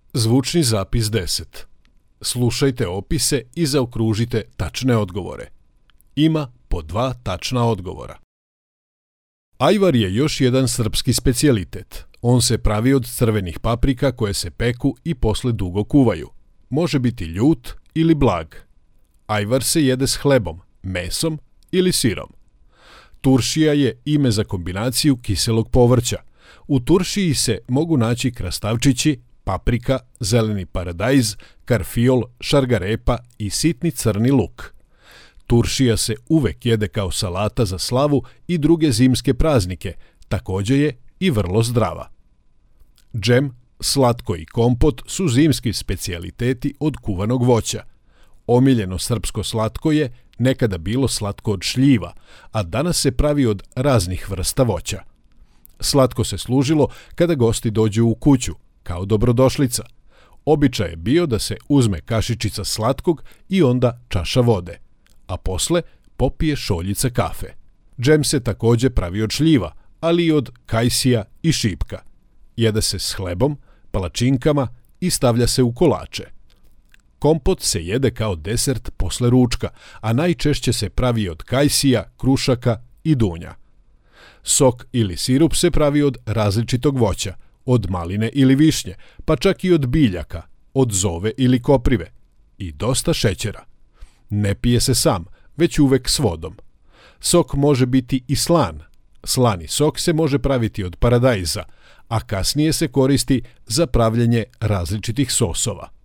Zvučni zapis 10. Slušajte opise i zaokružite tačne odgovore. Ima po 2 tačna odgovora. Ajvar je još jedan srpski specijalitet. On se pravi od crvenih paprika koje se peku i posle dugo kuvaju. Može biti ljut ili blag. Ajvar se jede s hlebom, mesom ili sirom. Turšija je ime za kombinaciju kiselog povrća. U turšiji se mogu naći krastavčići, paprika, zeleni paradajz, karfiol, šargarepa i sitni crni luk. Turšija se uvek jede kao salata za slavu i druge zimske praznike, također je i vrlo zdrava. Džem, slatko i kompot su zimski specijaliteti od kuvanog voća. Omiljeno srpsko slatko je nekada bilo slatko od šljiva, a danas se pravi od raznih vrsta voća. Slatko se služilo kada gosti dođu u kuću, kao dobrodošlica. Običaj je bio da se uzme kašičica slatkog i onda čaša vode, a posle popije šoljica kafe. Džem se također pravi od šljiva, ali i od kajsija i šipka. Jede se s hlebom, palačinkama i stavlja se u kolače. Kompot se jede kao desert posle ručka, a najčešće se pravi od kajsija, krušaka i dunja. Sok ili sirup se pravi od različitog voća, od maline ili višnje, pa čak i od biljaka, od zove ili koprive i dosta šećera. Ne pije se sam, već uvek s vodom. Sok može biti i slan. Slani sok se može praviti od paradajza, a kasnije se koristi za pravljenje različitih sosova.